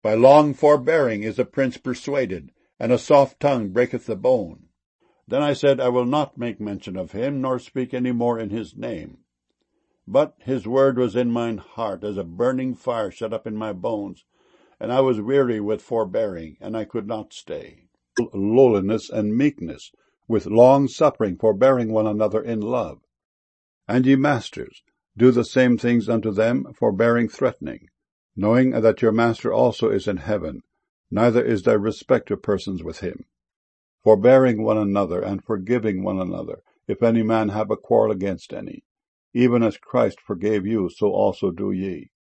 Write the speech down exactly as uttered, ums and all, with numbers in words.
By long forbearing is a prince persuaded, and a soft tongue breaketh the bone. Then I said, I will not make mention of him, nor speak any more in his name. But his word was in mine heart, as a burning fire shut up in my bones, and I was weary with forbearing, and I could not stay. Lowliness and meekness, with long suffering, forbearing one another in love. And ye masters, do the same things unto them, forbearing threatening, knowing that your master also is in heaven, neither is there respect of persons with him. Forbearing one another, and forgiving one another, if any man have a quarrel against any. Even as Christ forgave you, so also do ye.